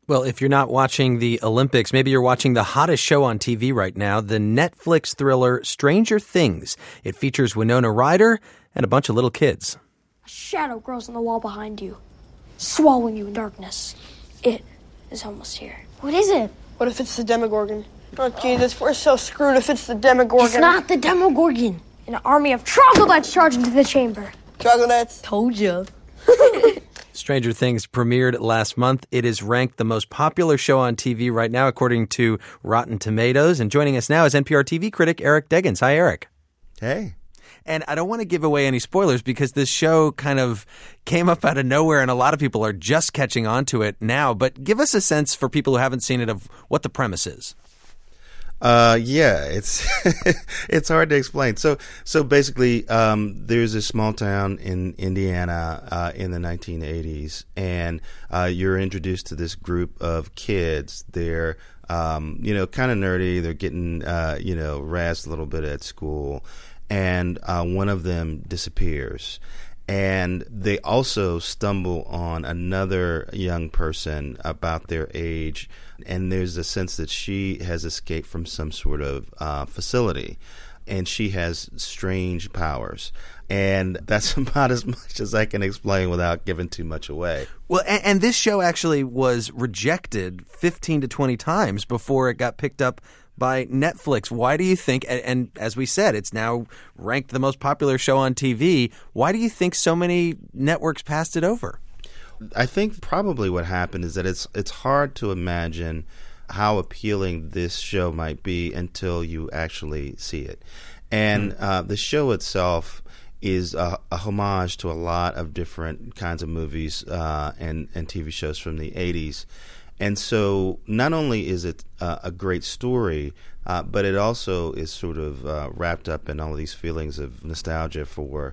Well, if you're not watching the Olympics, maybe you're watching the hottest show on TV right now, the Netflix thriller Stranger Things. It features Winona Ryder and a bunch of little kids. A shadow grows on the wall behind you, swallowing you in darkness. It is almost here. What is it? What if it's the Demogorgon? Oh, Jesus, we're so screwed if it's the Demogorgon. It's not the Demogorgon. An army of troglodytes charge into the chamber. Troglodytes? Told you. Stranger Things premiered last month. It is ranked the most popular show on TV right now, according to Rotten Tomatoes. And joining us now is NPR TV critic Eric Deggans. Hi, Eric. Hey. And I don't want to give away any spoilers because this show kind of came up out of nowhere and a lot of people are just catching on to it now. But give us a sense for people who haven't seen it of what the premise is. Yeah, it's it's hard to explain. So basically, there's a small town in Indiana in the 1980s, and you're introduced to this group of kids. They're kind of nerdy. They're getting razzed a little bit at school, and one of them disappears. And they also stumble on another young person about their age, and there's a sense that she has escaped from some sort of facility, and she has strange powers. And that's about as much as I can explain without giving too much away. Well, and this show actually was rejected 15 to 20 times before it got picked up by Netflix. Why do you think, and as we said, it's now ranked the most popular show on TV, why do you think so many networks passed it over? I think probably what happened is that it's hard to imagine how appealing this show might be until you actually see it. And the show itself is a homage to a lot of different kinds of movies and TV shows from the 80s. And so not only is it a great story, but it also is sort of wrapped up in all of these feelings of nostalgia for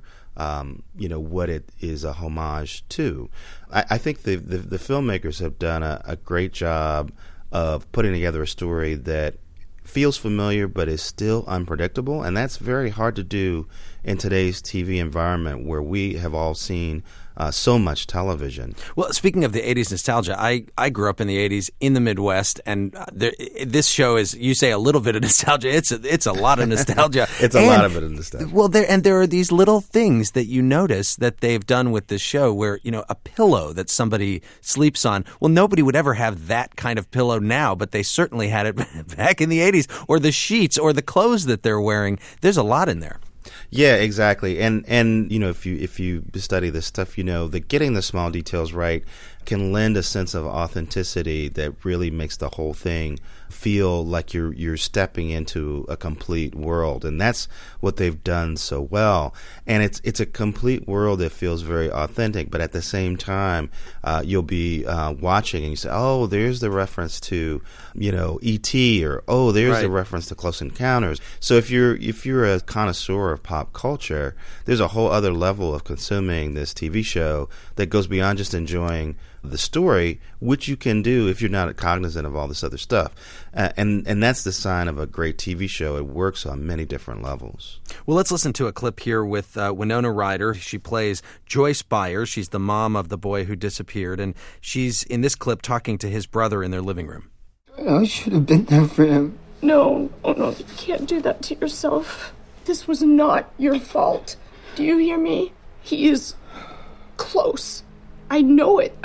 what it is a homage to. I think the filmmakers have done a great job of putting together a story that feels familiar but is still unpredictable, and that's very hard to do in today's TV environment where we have all seen so much television. Well, speaking of the 80s nostalgia, I grew up in the 80s in the Midwest, and this show is, you say a little bit of nostalgia, it's a lot of nostalgia. It's a lot of it in nostalgia. Well, there are these little things that you notice that they've done with this show where, a pillow that somebody sleeps on. Well, nobody would ever have that kind of pillow now, but they certainly had it back in the 80s. Or the sheets or the clothes that they're wearing. There's a lot in there. Yeah, exactly. And if you study this stuff, that getting the small details right can lend a sense of authenticity that really makes the whole thing feel like you're stepping into a complete world. And that's what they've done so well. And it's a complete world that feels very authentic, but at the same time, you'll be watching and you say, oh, there's the reference to, E.T. or, oh, there's the reference to Close Encounters. So if you're a connoisseur of pop culture, there's a whole other level of consuming this TV show that goes beyond just enjoying the story, which you can do if you're not cognizant of all this other stuff. And that's the sign of a great TV show. It works on many different levels. Well, let's listen to a clip here with Winona Ryder. She plays Joyce Byers. She's the mom of the boy who disappeared, and she's in this clip talking to his brother in their living room. I should have been there for him. No, you can't do that to yourself. This was not your fault. Do you hear me? He is close. I know it.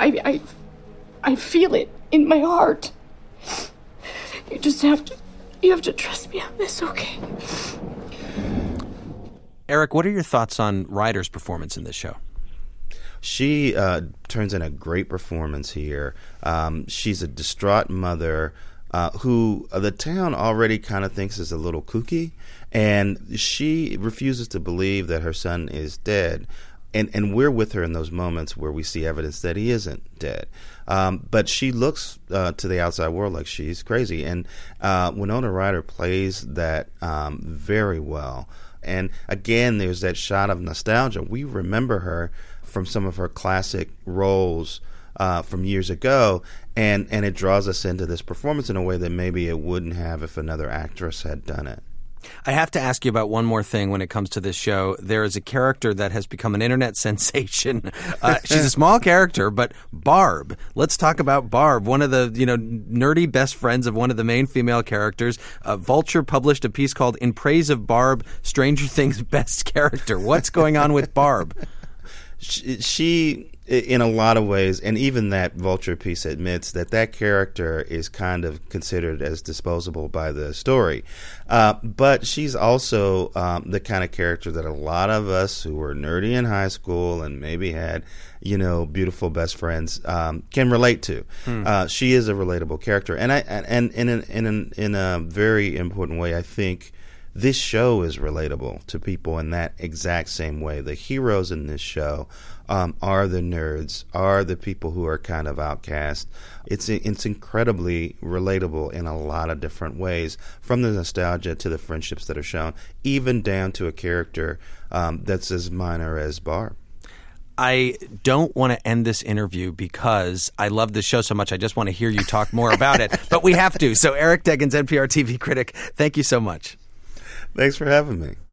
I feel it in my heart. You just have to trust me on this, okay? Eric, what are your thoughts on Ryder's performance in this show? She turns in a great performance here. She's a distraught mother who the town already kind of thinks is a little kooky, and she refuses to believe that her son is dead. And we're with her in those moments where we see evidence that he isn't dead. But she looks to the outside world like she's crazy. And Winona Ryder plays that very well. And again, there's that shot of nostalgia. We remember her from some of her classic roles from years ago. And it draws us into this performance in a way that maybe it wouldn't have if another actress had done it. I have to ask you about one more thing when it comes to this show. There is a character that has become an internet sensation. She's a small character, but Barb. Let's talk about Barb, one of the nerdy best friends of one of the main female characters. Vulture published a piece called "In Praise of Barb, Stranger Things' Best Character." What's going on with Barb? She, in a lot of ways, and even that Vulture piece admits that character is kind of considered as disposable by the story. But she's also the kind of character that a lot of us who were nerdy in high school and maybe had, beautiful best friends can relate to. She is a relatable character, and in a very important way, I think. This show is relatable to people in that exact same way. The heroes in this show are the nerds, are the people who are kind of outcast. It's incredibly relatable in a lot of different ways, from the nostalgia to the friendships that are shown, even down to a character that's as minor as Barb. I don't want to end this interview because I love this show so much. I just want to hear you talk more about it, but we have to. So Eric Deggans, NPR TV critic, thank you so much. Thanks for having me.